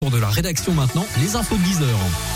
De la rédaction maintenant, les infos de 10h.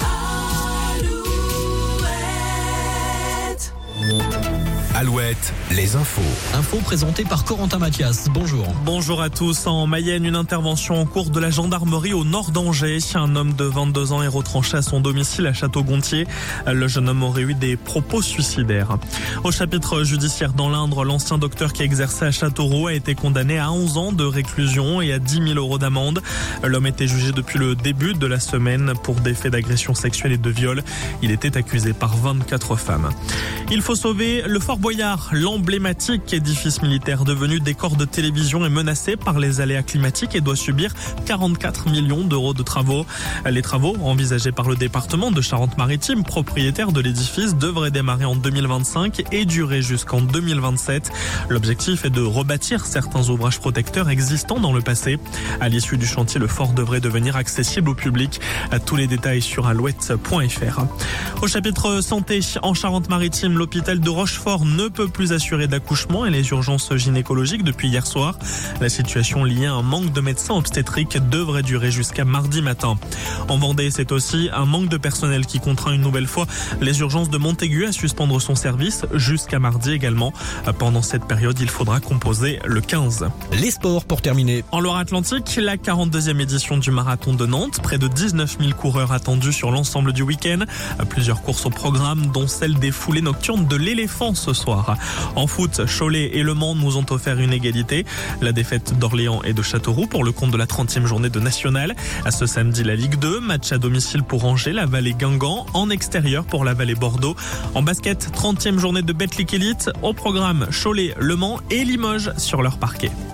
Alouette, les infos. Infos présentées par Corentin Mathias. Bonjour. Bonjour à tous. En Mayenne, une intervention en cours de la gendarmerie au nord d'Angers. Un homme de 22 ans est retranché à son domicile à Château-Gontier. Le jeune homme aurait eu des propos suicidaires. Au chapitre judiciaire dans l'Indre, l'ancien docteur qui exerçait à Châteauroux a été condamné à 11 ans de réclusion et à 10 000 € d'amende. L'homme était jugé depuis le début de la semaine pour des faits d'agression sexuelle et de viol. Il était accusé par 24 femmes. Il faut sauver le Fort Boyard. L'emblématique édifice militaire devenu décor de télévision est menacé par les aléas climatiques et doit subir 44 millions d'euros de travaux. Les travaux, envisagés par le département de Charente-Maritime, propriétaire de l'édifice, devraient démarrer en 2025 et durer jusqu'en 2027. L'objectif est de rebâtir certains ouvrages protecteurs existants dans le passé. À l'issue du chantier, le fort devrait devenir accessible au public. Tous les détails sur alouette.fr. Au chapitre santé, en Charente-Maritime, l'hôpital de Rochefort ne peut plus assurer d'accouchement et les urgences gynécologiques depuis hier soir. La situation liée à un manque de médecins obstétriques devrait durer jusqu'à mardi matin. En Vendée, c'est aussi un manque de personnel qui contraint une nouvelle fois les urgences de Montaigu à suspendre son service jusqu'à mardi également. Pendant cette période, il faudra composer le 15. Les sports pour terminer. En Loire-Atlantique, la 42e édition du marathon de Nantes. Près de 19 000 coureurs attendus sur l'ensemble du week-end. Plusieurs courses au programme, dont celle des foulées nocturnes de l'éléphant ce soir. En foot, Cholet et Le Mans nous ont offert une égalité. La défaite d'Orléans et de Châteauroux pour le compte de la 30e journée de National. À ce samedi, la Ligue 2, match à domicile pour Angers, Laval et Guingamp, en extérieur pour Laval et Bordeaux. En basket, 30e journée de Betclic Elite. Au programme, Cholet, Le Mans et Limoges sur leur parquet.